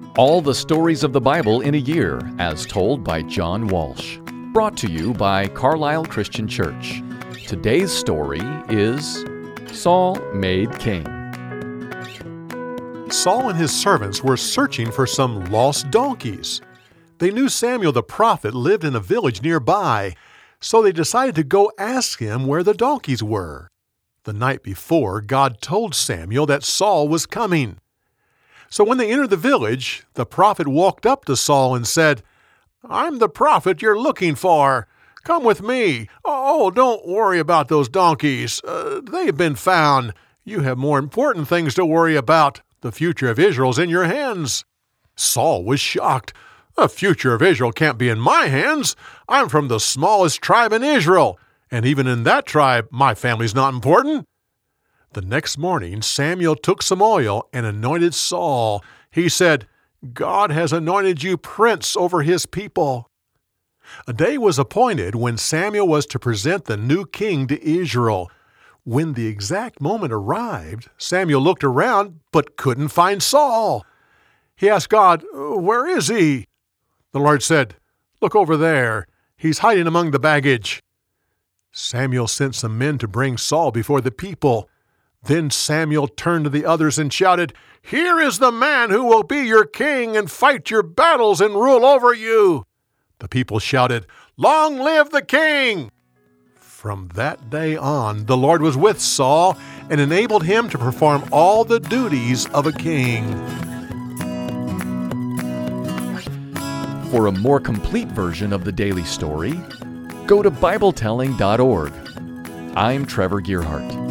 All the stories of the Bible in a year, as told by John Walsh. Brought to you by Carlisle Christian Church. Today's story is Saul Made King. Saul and his servants were searching for some lost donkeys. They knew Samuel the prophet lived in a village nearby, so they decided to go ask him where the donkeys were. The night before, God told Samuel that Saul was coming. So when they entered the village, the prophet walked up to Saul and said, "I'm the prophet you're looking for. Come with me. Oh, don't worry about those donkeys. They've been found. You have more important things to worry about. The future of Israel's in your hands." Saul was shocked. "The future of Israel can't be in my hands. I'm from the smallest tribe in Israel, and even in that tribe, my family's not important." The next morning, Samuel took some oil and anointed Saul. He said, "God has anointed you prince over his people." A day was appointed when Samuel was to present the new king to Israel. When the exact moment arrived, Samuel looked around but couldn't find Saul. He asked God, "Where is he?" The Lord said, "Look over there. He's hiding among the baggage." Samuel sent some men to bring Saul before the people. Then Samuel turned to the others and shouted, "Here is the man who will be your king and fight your battles and rule over you." The people shouted, "Long live the king!" From that day on, the Lord was with Saul and enabled him to perform all the duties of a king. For a more complete version of the daily story, go to BibleTelling.org. I'm Trevor Gearhart.